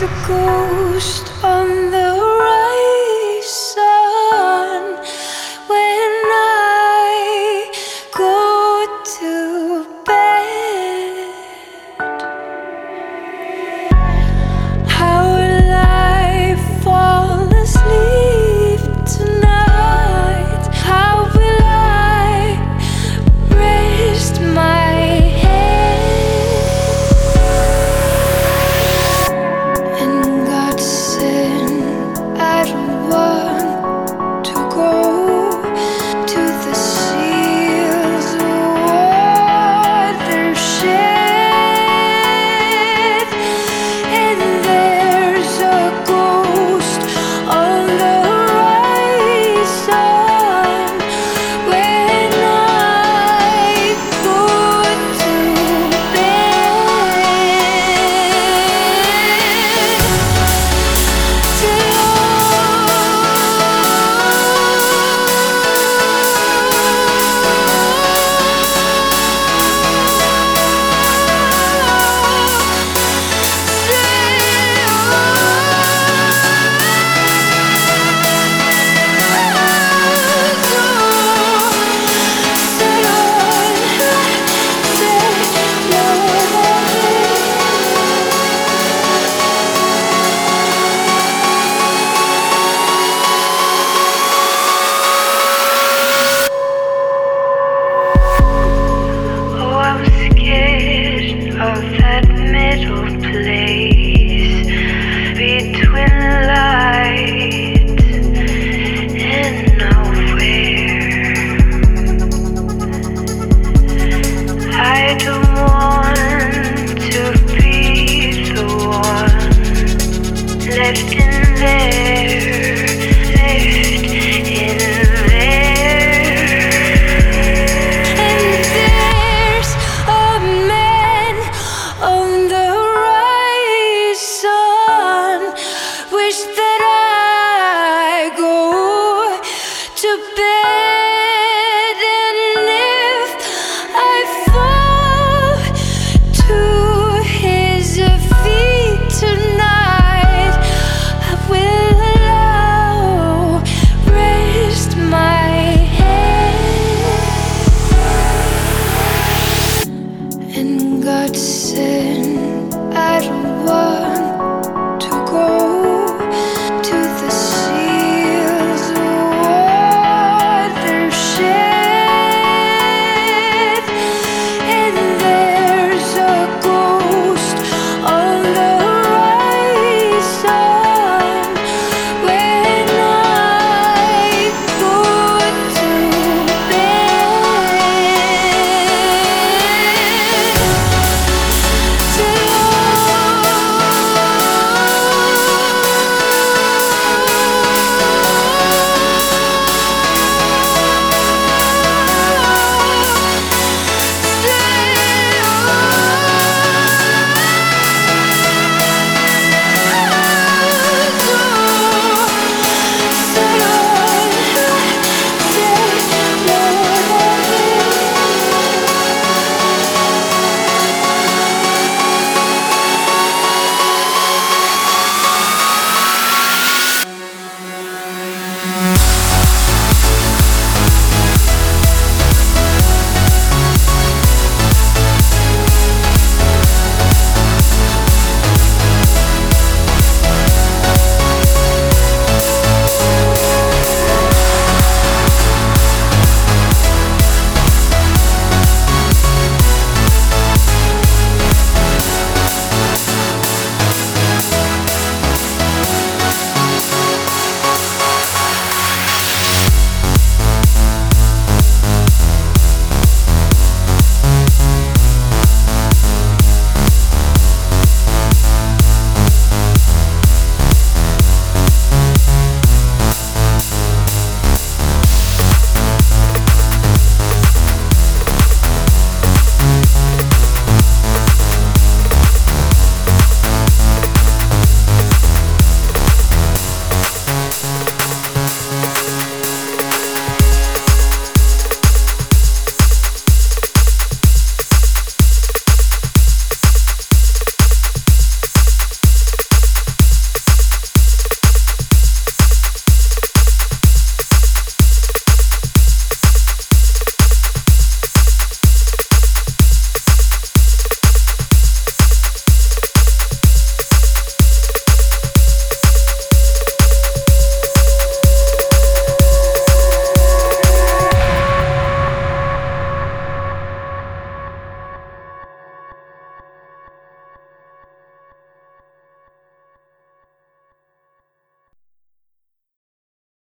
a ghost on the horizon when I go to bed. How will I fall asleep tonight? How will I rest my God said, I don't want to go to the seas of watershed, and there's a ghost on the horizon when I go to bed. Of that middle place between light and nowhere. I don't want to be the one left in there, left in there. And there's a man on the horizon, wish that I go to bed, and if I fall to his feet tonight, I will allow rest my head. And God said, I don't want